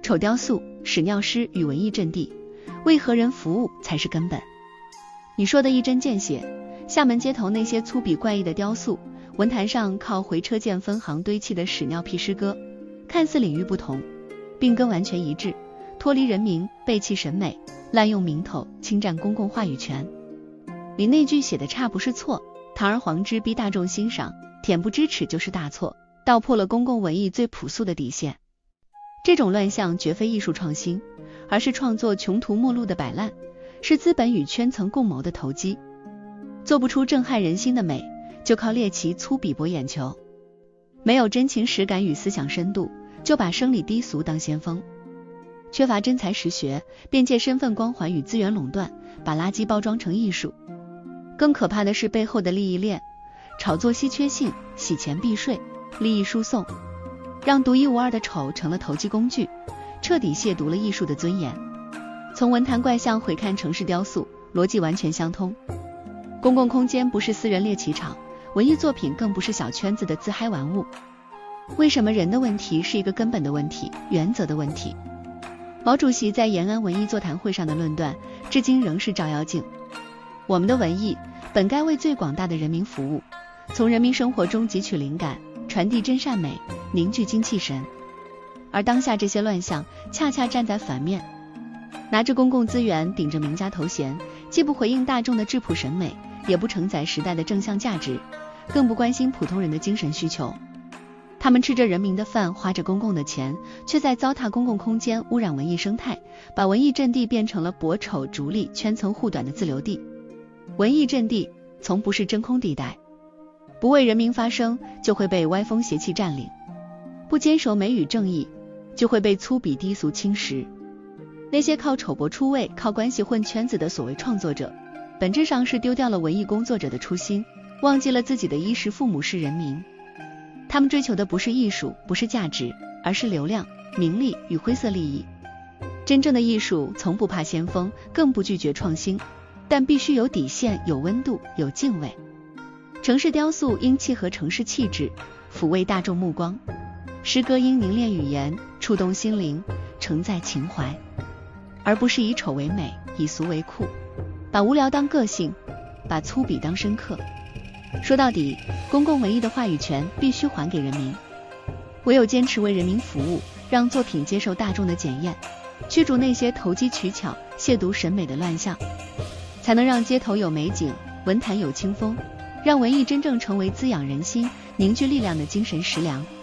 丑雕塑、屎尿诗与文艺阵地，为何人服务才是根本。你说的一针见血，厦门街头那些粗鄙怪异的雕塑，文坛上靠回车键分行堆砌的屎尿屁诗歌，看似领域不同，病根完全一致，脱离人民，背弃审美，滥用名头，侵占公共话语权。你那句写的差不是错，堂而皇之逼大众欣赏，恬不知耻就是大错，道破了公共文艺最朴素的底线。这种乱象绝非艺术创新，而是创作穷途末路的摆烂，是资本与圈层共谋的投机。做不出震撼人心的美，就靠猎奇粗鄙博眼球。没有真情实感与思想深度，就把生理低俗当先锋。缺乏真才实学，便借身份光环与资源垄断，把垃圾包装成艺术。更可怕的是背后的利益链，炒作稀缺性，洗钱避税，利益输送，让独一无二的丑成了投机工具，彻底亵渎了艺术的尊严。从文坛怪象回看城市雕塑，逻辑完全相通。公共空间不是私人猎奇场，文艺作品更不是小圈子的自嗨玩物。为什么人的问题是一个根本的问题，原则的问题？毛主席在延安文艺座谈会上的论断，至今仍是照妖镜。我们的文艺本该为最广大的人民服务，从人民生活中汲取灵感，传递真善美，凝聚精气神。而当下这些乱象恰恰站在反面，拿着公共资源，顶着名家头衔，既不回应大众的质朴审美，也不承载时代的正向价值，更不关心普通人的精神需求。他们吃着人民的饭，花着公共的钱，却在糟蹋公共空间，污染文艺生态，把文艺阵地变成了博丑逐利、圈层护短的自留地。文艺阵地从不是真空地带，不为人民发声，就会被歪风邪气占领；不坚守美与正义，就会被粗鄙低俗侵蚀。那些靠丑博出位、靠关系混圈子的所谓创作者，本质上是丢掉了文艺工作者的初心，忘记了自己的衣食父母是人民。他们追求的不是艺术，不是价值，而是流量、名利与灰色利益。真正的艺术从不怕先锋，更不拒绝创新，但必须有底线、有温度、有敬畏。城市雕塑应契合城市气质，抚慰大众目光；诗歌应凝练语言，触动心灵，承载情怀，而不是以丑为美，以俗为酷，把无聊当个性，把粗鄙当深刻。说到底，公共文艺的话语权必须还给人民，唯有坚持为人民服务，让作品接受大众的检验，驱逐那些投机取巧、亵渎审美的乱象，才能让街头有美景，文坛有清风，让文艺真正成为滋养人心、凝聚力量的精神食粮。